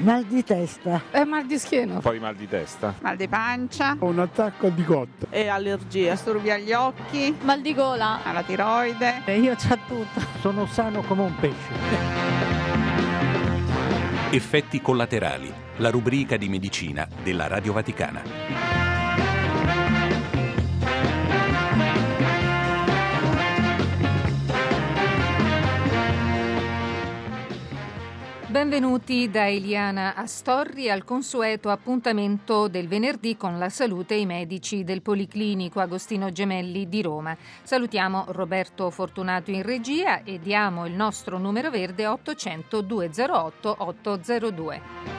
Mal di testa. Mal di schiena. Un po' di mal di testa. Mal di pancia. Un attacco di cotta. E allergia. Disturbi agli occhi. Mal di gola. Alla tiroide. Io c'ho tutto. Sono sano come un pesce. Effetti collaterali, la rubrica di medicina della Radio Vaticana. Benvenuti da Eliana Astorri al consueto appuntamento del venerdì con la salute e i medici del Policlinico Agostino Gemelli di Roma. Salutiamo Roberto Fortunato in regia e diamo il nostro numero verde 800 208 802.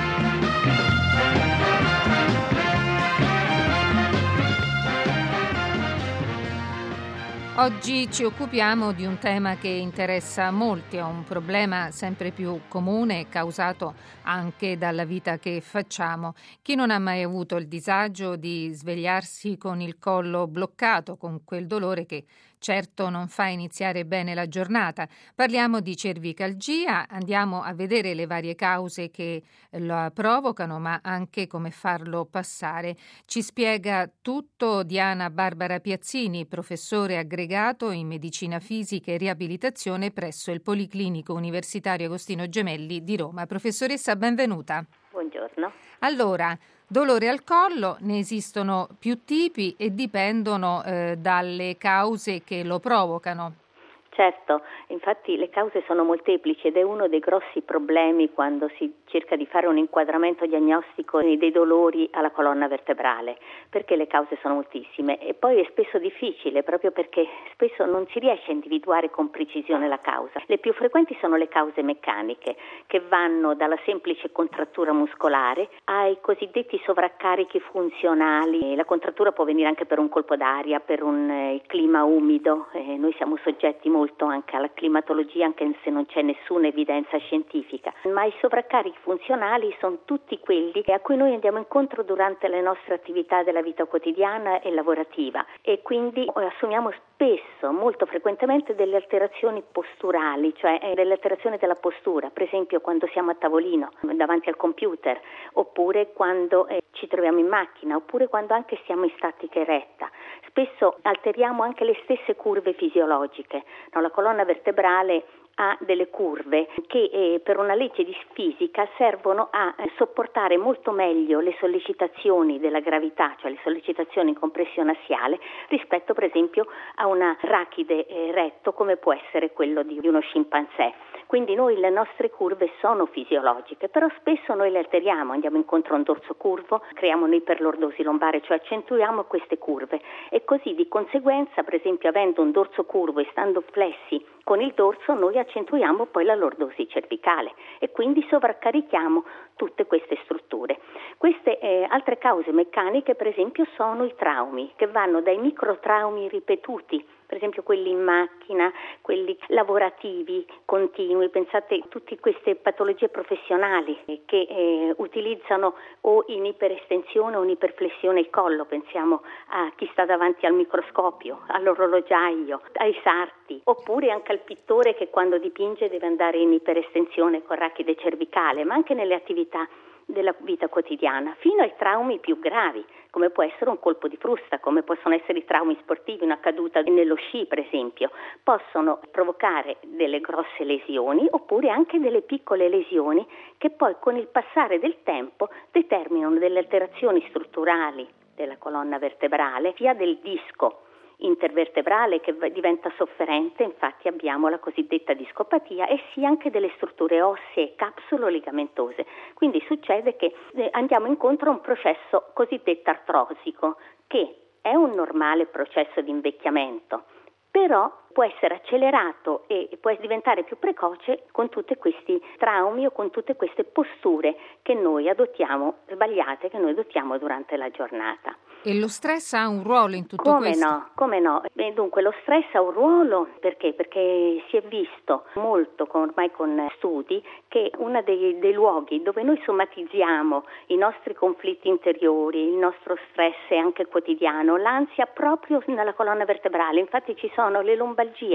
Oggi ci occupiamo di un tema che interessa molti, è un problema sempre più comune causato anche dalla vita che facciamo. Chi non ha mai avuto il disagio di svegliarsi con il collo bloccato, con quel dolore che certo non fa iniziare bene la giornata? Parliamo di cervicalgia, andiamo a vedere le varie cause che la provocano, ma anche come farlo passare. Ci spiega tutto Diana Barbara Piazzini, professore aggregato in medicina fisica e riabilitazione presso il Policlinico Universitario Agostino Gemelli di Roma. Professoressa, benvenuta. Buongiorno. Allora, dolore al collo, ne esistono più tipi e dipendono dalle cause che lo provocano. Certo, infatti le cause sono molteplici ed è uno dei grossi problemi quando si cerca di fare un inquadramento diagnostico dei dolori alla colonna vertebrale, perché le cause sono moltissime e poi è spesso difficile proprio perché spesso non si riesce a individuare con precisione la causa. Le più frequenti sono le cause meccaniche, che vanno dalla semplice contrattura muscolare ai cosiddetti sovraccarichi funzionali. La contrattura può venire anche per un colpo d'aria, per un clima umido, noi siamo soggetti molto anche alla climatologia, anche se non c'è nessuna evidenza scientifica, ma i sovraccarichi funzionali sono tutti quelli a cui noi andiamo incontro durante le nostre attività della vita quotidiana e lavorativa e quindi assumiamo spesso, molto frequentemente, delle alterazioni posturali, cioè delle alterazioni della postura, per esempio quando siamo a tavolino davanti al computer, oppure quando ci troviamo in macchina, oppure quando anche siamo in statica eretta. Spesso alteriamo anche le stesse curve fisiologiche. La colonna vertebrale ha delle curve che per una legge di fisica servono a sopportare molto meglio le sollecitazioni della gravità, cioè le sollecitazioni in compressione assiale, rispetto per esempio a una rachide eretto come può essere quello di uno scimpanzé. Quindi le nostre curve sono fisiologiche, però spesso noi le alteriamo, andiamo incontro a un dorso curvo, creiamo un'iperlordosi lombare, cioè accentuiamo queste curve e così di conseguenza, per esempio avendo un dorso curvo e stando flessi con il dorso, noi accentuiamo poi la lordosi cervicale e quindi sovraccarichiamo tutte queste strutture. Queste altre cause meccaniche, per esempio, sono i traumi, che vanno dai microtraumi ripetuti, per esempio quelli in macchina, quelli lavorativi, continui. Pensate a tutte queste patologie professionali che utilizzano o in iperestensione o in iperflessione il collo. Pensiamo a chi sta davanti al microscopio, all'orologiaio, ai sarti, oppure anche al pittore che quando dipinge deve andare in iperestensione con rachide cervicale, ma anche nelle attività della vita quotidiana, fino ai traumi più gravi, come può essere un colpo di frusta, come possono essere i traumi sportivi, una caduta nello sci per esempio, possono provocare delle grosse lesioni oppure anche delle piccole lesioni che poi con il passare del tempo determinano delle alterazioni strutturali della colonna vertebrale, sia del disco intervertebrale che diventa sofferente, infatti abbiamo la cosiddetta discopatia, e sia anche delle strutture ossee capsulo-ligamentose. Quindi succede che andiamo incontro a un processo cosiddetto artrosico, che è un normale processo di invecchiamento, però può essere accelerato e può diventare più precoce con tutti questi traumi o con tutte queste posture che noi adottiamo, sbagliate, che noi adottiamo durante la giornata. E lo stress ha un ruolo in tutto questo? Come no? Dunque lo stress ha un ruolo perché si è visto molto ormai con studi che uno dei luoghi dove noi somatizziamo i nostri conflitti interiori, il nostro stress anche quotidiano, l'ansia proprio nella colonna vertebrale. Infatti ci sono le lombalgie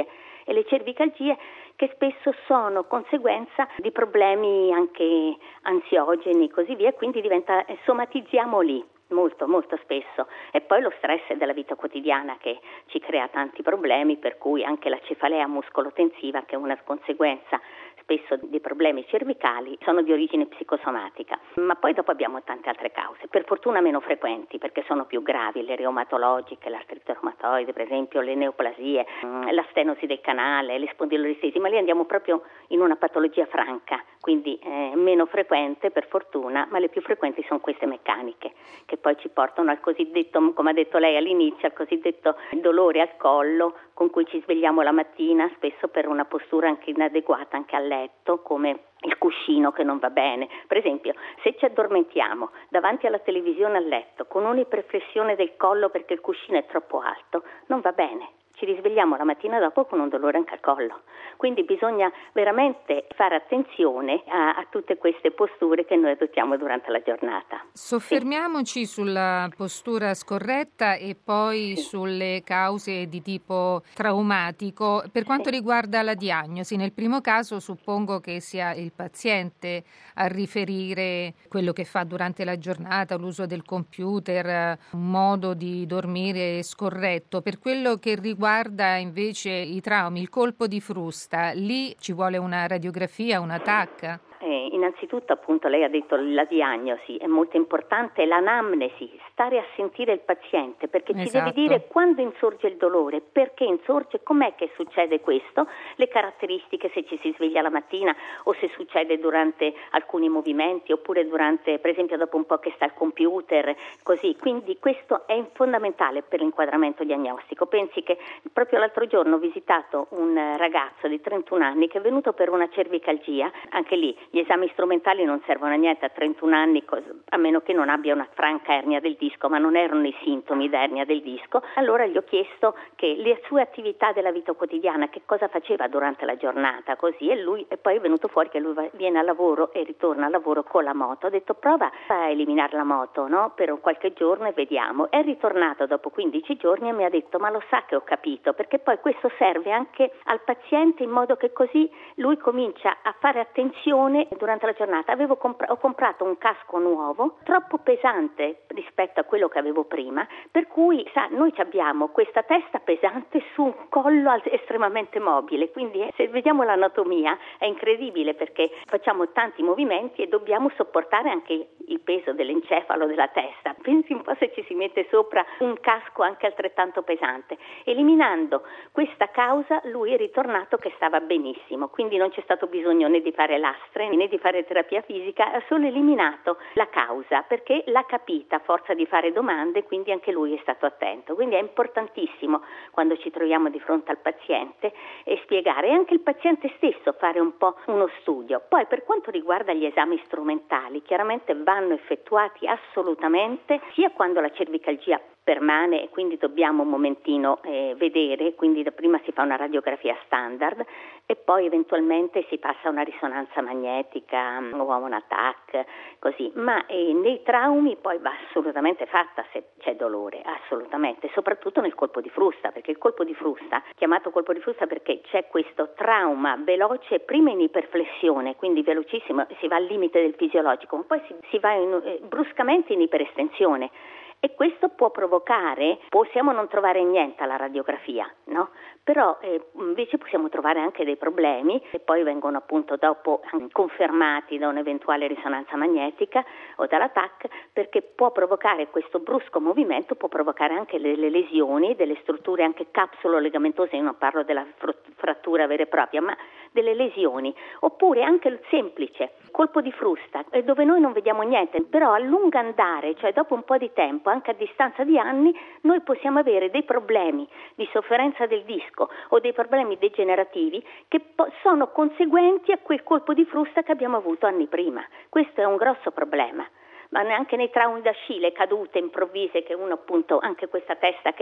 e le cervicalgie che spesso sono conseguenza di problemi anche ansiogeni e così via, quindi somatizziamo lì molto molto spesso. E poi lo stress della vita quotidiana che ci crea tanti problemi, per cui anche la cefalea muscolotensiva, che è una conseguenza spesso di problemi cervicali, sono di origine psicosomatica. Ma poi dopo abbiamo tante altre cause, per fortuna meno frequenti perché sono più gravi, le reumatologiche, l'artrite reumatoide per esempio, le neoplasie, la stenosi del canale, le spondilolistesi, ma lì andiamo proprio in una patologia franca, quindi meno frequente per fortuna, ma le più frequenti sono queste meccaniche che poi ci portano al cosiddetto, come ha detto lei all'inizio, al cosiddetto dolore al collo con cui ci svegliamo la mattina, spesso per una postura anche inadeguata anche a letto, come il cuscino che non va bene. Per esempio, se ci addormentiamo davanti alla televisione a letto con un'iperflessione del collo perché il cuscino è troppo alto, non va bene. Ci risvegliamo la mattina dopo con un dolore anche al collo. Quindi bisogna veramente fare attenzione a tutte queste posture che noi adottiamo durante la giornata. Soffermiamoci sulla postura scorretta e poi sulle cause di tipo traumatico. Per quanto riguarda la diagnosi, nel primo caso suppongo che sia il paziente a riferire quello che fa durante la giornata, l'uso del computer, un modo di dormire scorretto. Per quello che riguarda invece i traumi, il colpo di frusta, lì ci vuole una radiografia, una TAC? Innanzitutto appunto lei ha detto la diagnosi, è molto importante l'anamnesi, stare a sentire il paziente perché ci deve dire quando insorge il dolore, perché insorge, com'è che succede questo, le caratteristiche, se ci si sveglia la mattina o se succede durante alcuni movimenti oppure durante, per esempio dopo un po' che sta al computer, così. Quindi questo è fondamentale per l'inquadramento diagnostico. Pensi che proprio l'altro giorno ho visitato un ragazzo di 31 anni che è venuto per una cervicalgia, anche lì gli esami strumentali non servono a niente a 31 anni, a meno che non abbia una franca ernia del disco, ma non erano i sintomi da ernia del disco. Allora gli ho chiesto che le sue attività della vita quotidiana, che cosa faceva durante la giornata, così, e poi è venuto fuori che lui viene al lavoro e ritorna al lavoro con la moto. Ho detto prova a eliminare la moto, no? Per qualche giorno e vediamo. È ritornato dopo 15 giorni e mi ha detto ma lo sa che ho capito, perché poi questo serve anche al paziente in modo che così lui comincia a fare attenzione durante la giornata. Ho comprato un casco nuovo, troppo pesante rispetto a quello che avevo prima, per cui noi abbiamo questa testa pesante su un collo estremamente mobile, quindi se vediamo l'anatomia è incredibile perché facciamo tanti movimenti e dobbiamo sopportare anche il peso dell'encefalo della testa. Pensi un po' se ci si mette sopra un casco anche altrettanto pesante. Eliminando questa causa lui è ritornato che stava benissimo, quindi non c'è stato bisogno né di fare lastre né di fare terapia fisica, ha solo eliminato la causa perché l'ha capita a forza di fare domande, quindi anche lui è stato attento. Quindi è importantissimo quando ci troviamo di fronte al paziente e spiegare, e anche il paziente stesso fare un po' uno studio. Poi per quanto riguarda gli esami strumentali, chiaramente vanno effettuati assolutamente sia quando la cervicalgia permane e quindi dobbiamo un momentino vedere, quindi prima si fa una radiografia standard e poi eventualmente si passa a una risonanza magnetica o a una TAC, così. Ma nei traumi poi va assolutamente fatta se c'è dolore, assolutamente, soprattutto nel colpo di frusta, perché il colpo di frusta, chiamato colpo di frusta perché c'è questo trauma veloce, prima in iperflessione, quindi velocissimo, si va al limite del fisiologico, ma poi si va bruscamente in iperestensione. E questo può provocare, possiamo non trovare niente alla radiografia, no? Però invece possiamo trovare anche dei problemi e poi vengono appunto dopo confermati da un'eventuale risonanza magnetica o dalla TAC, perché può provocare questo brusco movimento, può provocare anche delle lesioni, delle strutture anche capsulo-legamentose, io non parlo della frattura vera e propria, ma delle lesioni, oppure anche il semplice colpo di frusta, dove noi non vediamo niente, però a lungo andare, cioè dopo un po' di tempo, anche a distanza di anni, noi possiamo avere dei problemi di sofferenza del disco o dei problemi degenerativi che sono conseguenti a quel colpo di frusta che abbiamo avuto anni prima. Questo è un grosso problema. Ma neanche nei traumi d'Ascille, cadute improvvise, che uno appunto, anche questa testa che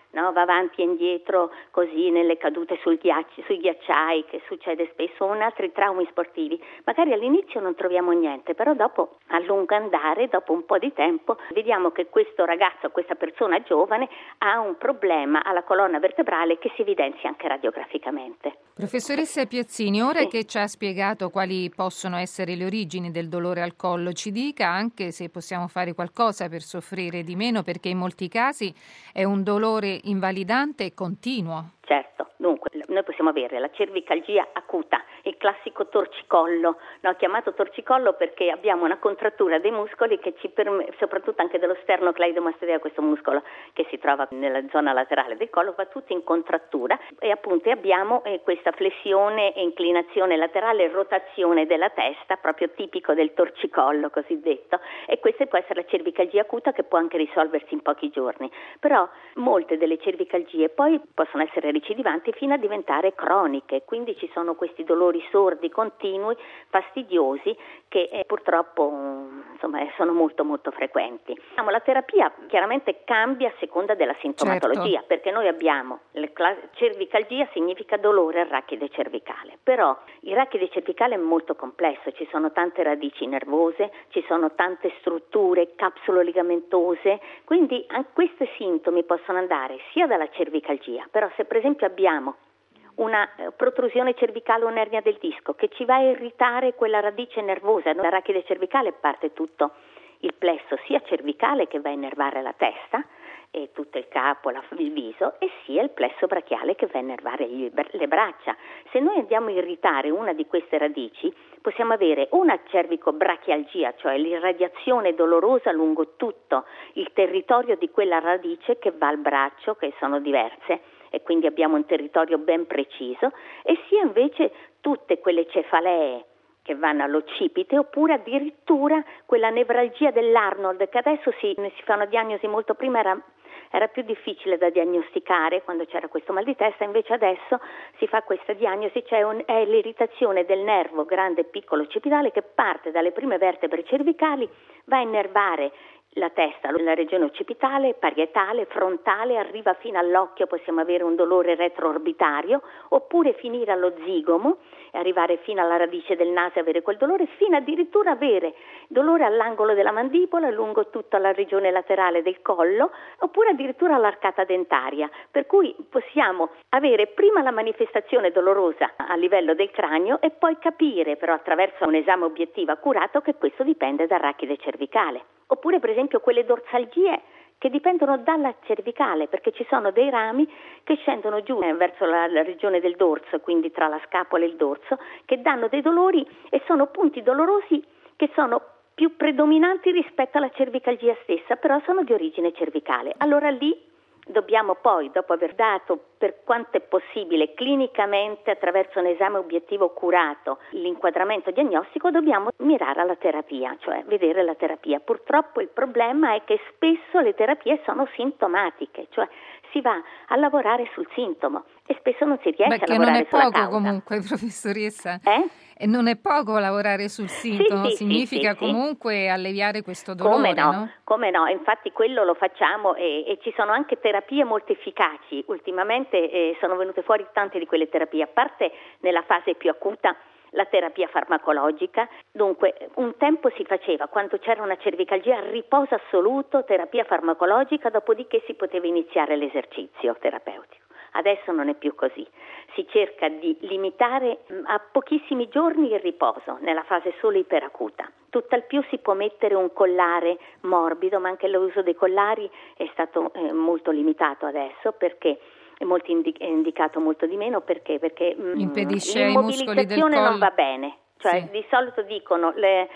no? Va avanti e indietro così nelle cadute sui ghiacciai, che succede spesso, o in altri traumi sportivi. Magari all'inizio non troviamo niente, però dopo, a lungo andare, dopo un po' di tempo, vediamo che questo ragazzo, questa persona giovane, ha un problema alla colonna vertebrale che si evidenzia anche radiograficamente. Professoressa Piazzini, ora che ci ha spiegato quali possono essere le origini del dolore al collo, ci dica anche se possiamo fare qualcosa per soffrire di meno, perché in molti casi è un dolore invalidante e continuo. Certo, dunque noi possiamo avere la cervicalgia acuta, il classico torcicollo, no? Chiamato torcicollo perché abbiamo una contrattura dei muscoli che ci permette, soprattutto anche dello sternocleidomastoideo, questo muscolo che si trova nella zona laterale del collo, va tutto in contrattura e appunto abbiamo questa flessione e inclinazione laterale e rotazione della testa, proprio tipico del torcicollo cosiddetto, e questa può essere la cervicalgia acuta che può anche risolversi in pochi giorni, però molte delle cervicalgie poi possono essere recidivanti fino a diventare croniche, quindi ci sono questi dolori sordi, continui, fastidiosi che purtroppo sono molto molto frequenti. La terapia chiaramente cambia a seconda della sintomatologia, certo, perché noi abbiamo cervicalgia significa dolore al rachide cervicale, però il rachide cervicale è molto complesso, ci sono tante radici nervose, ci sono tante strutture capsulo-ligamentose, quindi anche questi sintomi possono andare sia dalla cervicalgia, però se per esempio abbiamo una protrusione cervicale o un'ernia del disco che ci va a irritare quella radice nervosa, dalla rachide cervicale parte tutto il plesso sia cervicale che va a innervare la testa e tutto il capo, il viso, e sia il plesso brachiale che va a innervare le braccia. Se noi andiamo a irritare una di queste radici possiamo avere una cervicobrachialgia, cioè l'irradiazione dolorosa lungo tutto il territorio di quella radice che va al braccio, che sono diverse, e quindi abbiamo un territorio ben preciso, e sia invece tutte quelle cefalee che vanno all'occipite, oppure addirittura quella nevralgia dell'Arnold, che adesso si fa una diagnosi, molto prima era più difficile da diagnosticare quando c'era questo mal di testa, invece adesso si fa questa diagnosi, cioè è l'irritazione del nervo grande e piccolo occipitale che parte dalle prime vertebre cervicali, va a innervare la testa, la regione occipitale, parietale, frontale, arriva fino all'occhio, possiamo avere un dolore retroorbitario, oppure finire allo zigomo, arrivare fino alla radice del naso e avere quel dolore, fino addirittura avere dolore all'angolo della mandibola, lungo tutta la regione laterale del collo, oppure addirittura all'arcata dentaria, per cui possiamo avere prima la manifestazione dolorosa a livello del cranio e poi capire però attraverso un esame obiettivo accurato che questo dipende dal rachide cervicale. Oppure per esempio quelle dorsalgie che dipendono dalla cervicale, perché ci sono dei rami che scendono giù verso la regione del dorso, quindi tra la scapola e il dorso, che danno dei dolori e sono punti dolorosi che sono più predominanti rispetto alla cervicalgia stessa, però sono di origine cervicale. Allora lì dobbiamo poi, dopo aver dato per quanto è possibile clinicamente attraverso un esame obiettivo curato l'inquadramento diagnostico, dobbiamo mirare alla terapia, cioè vedere la terapia. Purtroppo il problema è che spesso le terapie sono sintomatiche, cioè si va a lavorare sul sintomo e spesso non si riesce a lavorare sulla causa. Che non è poco comunque, professoressa. E non è poco lavorare sul sintomo, sì, significa comunque alleviare questo dolore, no? Come no, infatti quello lo facciamo e ci sono anche terapie molto efficaci. Ultimamente sono venute fuori tante di quelle terapie, a parte nella fase più acuta la terapia farmacologica. Dunque un tempo si faceva, quando c'era una cervicalgia, riposo assoluto, terapia farmacologica, dopodiché si poteva iniziare l'esercizio terapeutico. Adesso non è più così, si cerca di limitare a pochissimi giorni il riposo nella fase solo iperacuta. Tutt'al più si può mettere un collare morbido, ma anche l'uso dei collari è stato molto limitato adesso, perché è molto indicato molto di meno, perché impedisce ai muscoli del collo. Non va bene. Cioè sì. Di solito dicono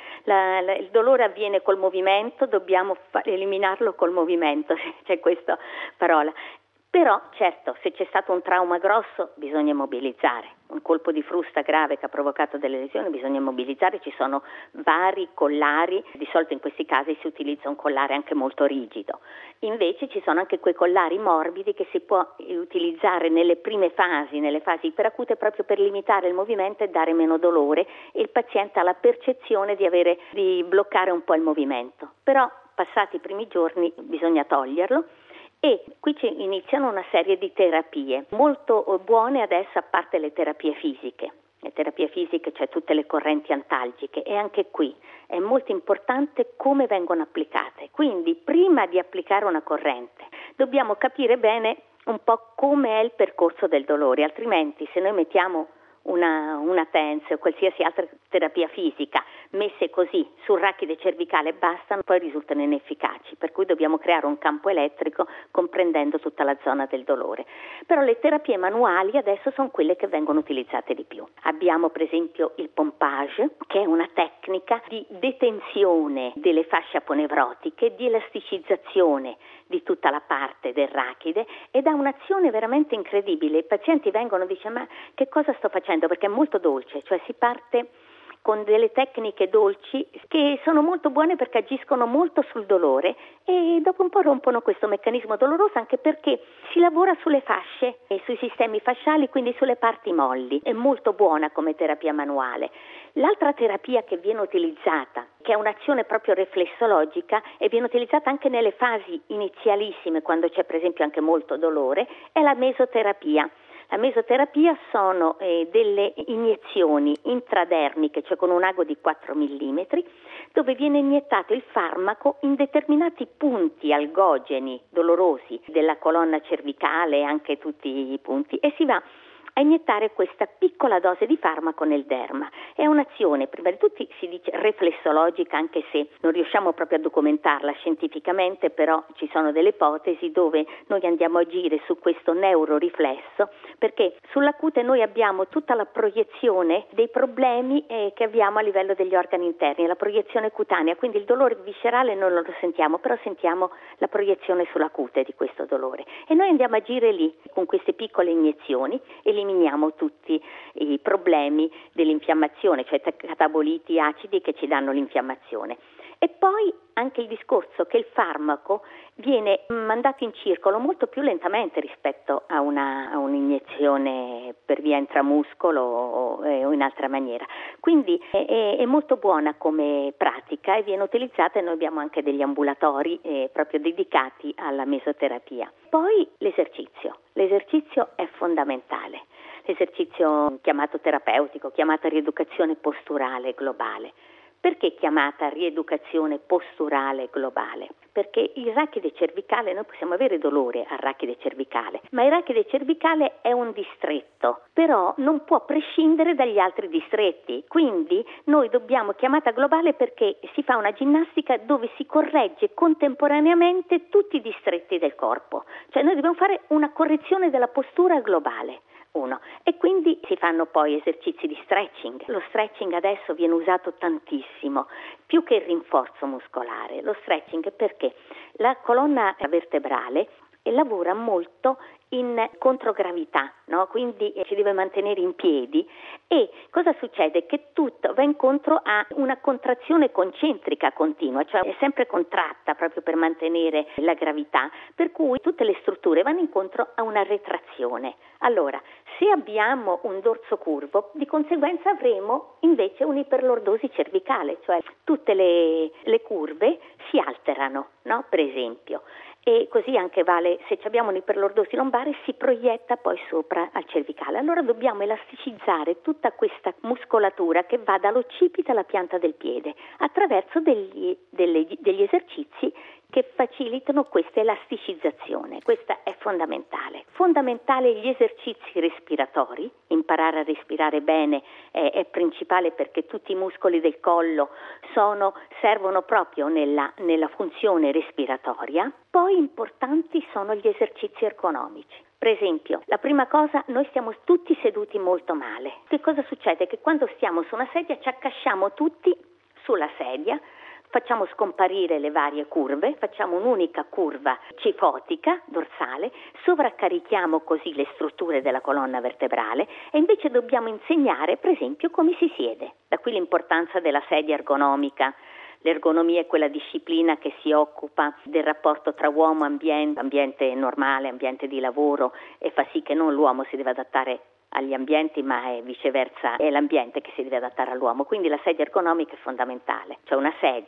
il dolore avviene col movimento, dobbiamo eliminarlo col movimento, c'è questa parola. Però certo, se c'è stato un trauma grosso bisogna immobilizzare, un colpo di frusta grave che ha provocato delle lesioni bisogna immobilizzare, ci sono vari collari, di solito in questi casi si utilizza un collare anche molto rigido, invece ci sono anche quei collari morbidi che si può utilizzare nelle prime fasi, nelle fasi iperacute, proprio per limitare il movimento e dare meno dolore, e il paziente ha la percezione di bloccare un po' il movimento, però passati i primi giorni bisogna toglierlo. E qui iniziano una serie di terapie molto buone adesso, a parte le terapie fisiche. Le terapie fisiche, cioè tutte le correnti antalgiche, e anche qui è molto importante come vengono applicate. Quindi prima di applicare una corrente dobbiamo capire bene un po' come è il percorso del dolore, altrimenti se noi mettiamo una TENS o qualsiasi altra terapia fisica messe così sul rachide cervicale bastano, poi risultano inefficaci, per cui dobbiamo creare un campo elettrico comprendendo tutta la zona del dolore. Però le terapie manuali adesso sono quelle che vengono utilizzate di più. Abbiamo per esempio il pompage, che è una tecnica di detenzione delle fasce aponevrotiche, di elasticizzazione di tutta la parte del rachide, ed ha un'azione veramente incredibile. I pazienti vengono e dicono: ma che cosa sto facendo? Perché è molto dolce, cioè si parte con delle tecniche dolci che sono molto buone perché agiscono molto sul dolore e dopo un po' rompono questo meccanismo doloroso, anche perché si lavora sulle fasce e sui sistemi fasciali, quindi sulle parti molli. È molto buona come terapia manuale. L'altra terapia che viene utilizzata, che è un'azione proprio riflessologica e viene utilizzata anche nelle fasi inizialissime, quando c'è per esempio anche molto dolore, è la mesoterapia. La mesoterapia sono delle iniezioni intradermiche, cioè con un ago di 4 mm, dove viene iniettato il farmaco in determinati punti algogeni dolorosi della colonna cervicale e anche tutti i punti, e si va a iniettare questa piccola dose di farmaco nel derma. È un'azione, prima di tutto si dice riflessologica, anche se non riusciamo proprio a documentarla scientificamente, però ci sono delle ipotesi dove noi andiamo a agire su questo neuroriflesso, perché sulla cute noi abbiamo tutta la proiezione dei problemi che abbiamo a livello degli organi interni, la proiezione cutanea, quindi il dolore viscerale non lo sentiamo, però sentiamo la proiezione sulla cute di questo dolore, e noi andiamo a agire lì con queste piccole iniezioni, eliminiamo tutti i problemi dell'infiammazione, cioè cataboliti acidi che ci danno l'infiammazione. E poi anche il discorso che il farmaco viene mandato in circolo molto più lentamente rispetto a un'iniezione per via intramuscolo o in altra maniera. Quindi è molto buona come pratica e viene utilizzata, e noi abbiamo anche degli ambulatori proprio dedicati alla mesoterapia. Poi l'esercizio è fondamentale. L'esercizio chiamato terapeutico, chiamata rieducazione posturale globale. Perché chiamata rieducazione posturale globale? Perché il rachide cervicale, noi possiamo avere dolore al rachide cervicale, ma il rachide cervicale è un distretto, però non può prescindere dagli altri distretti, quindi noi dobbiamo chiamata globale perché si fa una ginnastica dove si corregge contemporaneamente tutti i distretti del corpo, cioè noi dobbiamo fare una correzione della postura globale. E quindi si fanno poi esercizi di stretching. Lo stretching adesso viene usato tantissimo, più che il rinforzo muscolare. Lo stretching perché la colonna vertebrale lavora molto in controgravità, no? Quindi si deve mantenere in piedi, e cosa succede? Che tutto va incontro a una contrazione concentrica continua, cioè è sempre contratta proprio per mantenere la gravità, per cui tutte le strutture vanno incontro a una retrazione. Allora, se abbiamo un dorso curvo, di conseguenza avremo invece un'iperlordosi cervicale, cioè tutte le curve si alterano, no? Per esempio. E così anche vale se abbiamo un'iperlordosi lombare, si proietta poi sopra al cervicale. Allora dobbiamo elasticizzare tutta questa muscolatura che va dall'occipite alla pianta del piede attraverso degli esercizi che facilitano questa elasticizzazione. Questa è fondamentale. Fondamentale gli esercizi respiratori, imparare a respirare bene è principale, perché tutti i muscoli del collo servono proprio nella funzione respiratoria. Poi importanti sono gli esercizi ergonomici. Per esempio, la prima cosa, noi stiamo tutti seduti molto male. Che cosa succede? Che quando stiamo su una sedia ci accasciamo tutti sulla sedia, facciamo scomparire le varie curve, facciamo un'unica curva cifotica dorsale, sovraccarichiamo così le strutture della colonna vertebrale, e invece dobbiamo insegnare, per esempio, come si siede. Da qui l'importanza della sedia ergonomica. L'ergonomia è quella disciplina che si occupa del rapporto tra uomo e ambiente normale, ambiente di lavoro, e fa sì che non l'uomo si deve adattare agli ambienti, ma è viceversa, è l'ambiente che si deve adattare all'uomo. Quindi la sedia ergonomica è fondamentale, cioè una sedia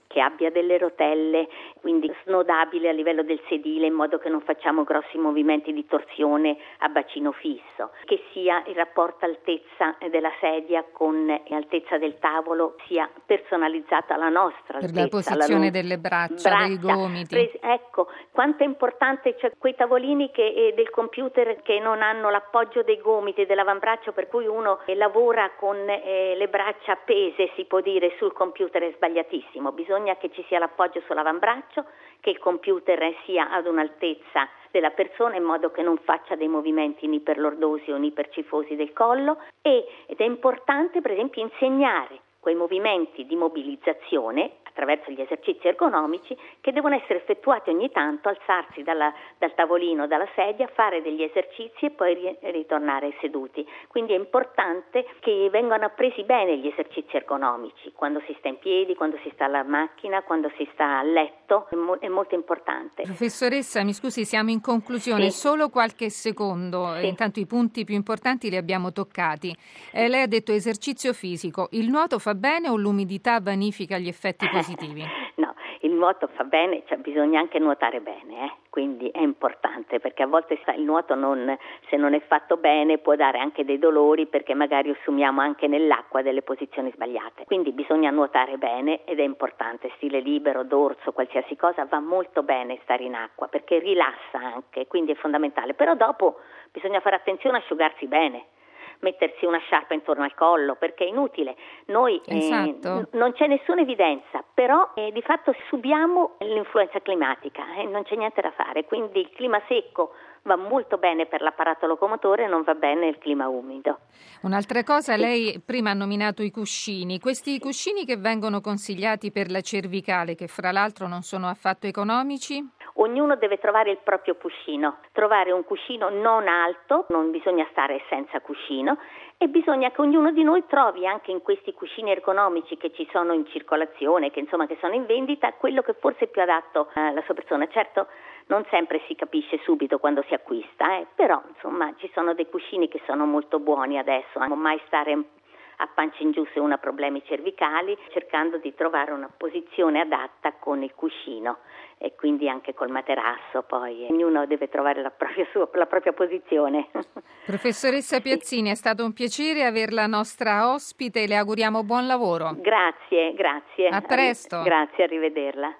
che abbia delle rotelle, quindi snodabile a livello del sedile in modo che non facciamo grossi movimenti di torsione a bacino fisso, che sia il rapporto altezza della sedia con altezza del tavolo sia personalizzato alla nostra altezza. Per la posizione delle braccia, dei gomiti. Ecco, quanto è importante, cioè quei tavolini del computer che non hanno l'appoggio dei gomiti e dell'avambraccio, per cui uno lavora con le braccia appese, si può dire, sul computer, è sbagliatissimo. Bisogna che ci sia l'appoggio sull'avambraccio, che il computer sia ad un'altezza della persona in modo che non faccia dei movimenti ni iperlordosi o ni ipercifosi del collo, ed è importante per esempio insegnare quei movimenti di mobilizzazione attraverso gli esercizi ergonomici che devono essere effettuati ogni tanto, alzarsi dal tavolino, dalla sedia, fare degli esercizi e poi ritornare seduti. Quindi è importante che vengano appresi bene gli esercizi ergonomici, quando si sta in piedi, quando si sta alla macchina, quando si sta a letto, è molto importante. Professoressa, mi scusi, siamo in conclusione, sì. Solo qualche secondo, sì. Intanto i punti più importanti li abbiamo toccati. Lei ha detto esercizio fisico, il nuoto fa bene o l'umidità vanifica gli effetti positivi? No, il nuoto fa bene, cioè bisogna anche nuotare bene, quindi è importante, perché a volte il nuoto se non è fatto bene può dare anche dei dolori, perché magari assumiamo anche nell'acqua delle posizioni sbagliate. Quindi bisogna nuotare bene ed è importante, stile libero, dorso, qualsiasi cosa, va molto bene stare in acqua perché rilassa anche, quindi è fondamentale. Però dopo bisogna fare attenzione a asciugarsi bene, mettersi una sciarpa intorno al collo, perché è inutile. Noi esatto. Non c'è nessuna evidenza, però di fatto subiamo l'influenza climatica, non c'è niente da fare, quindi il clima secco va molto bene per l'apparato locomotore, non va bene il clima umido. Un'altra cosa, lei prima ha nominato i cuscini, questi cuscini che vengono consigliati per la cervicale, che fra l'altro non sono affatto economici? Ognuno deve trovare il proprio cuscino, trovare un cuscino non alto, non bisogna stare senza cuscino, e bisogna che ognuno di noi trovi anche in questi cuscini ergonomici che ci sono in circolazione, che sono in vendita, quello che forse è più adatto alla sua persona. Certo, non sempre si capisce subito quando si acquista, però ci sono dei cuscini che sono molto buoni adesso, non mai stare a pancia in giù se uno ha problemi cervicali, cercando di trovare una posizione adatta con il cuscino e quindi anche col materasso, poi ognuno deve trovare la propria posizione. Professoressa Piazzini, è stato un piacere averla nostra ospite, le auguriamo buon lavoro. Grazie. A presto. Grazie, arrivederla.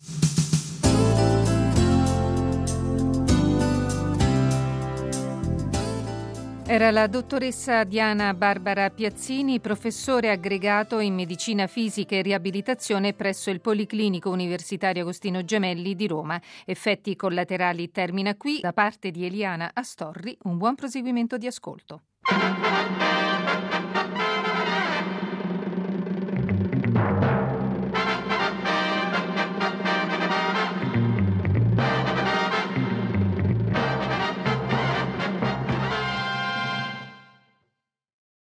Era la dottoressa Diana Barbara Piazzini, professore aggregato in medicina fisica e riabilitazione presso il Policlinico Universitario Agostino Gemelli di Roma. Effetti collaterali termina qui. Da parte di Eliana Astorri, un buon proseguimento di ascolto.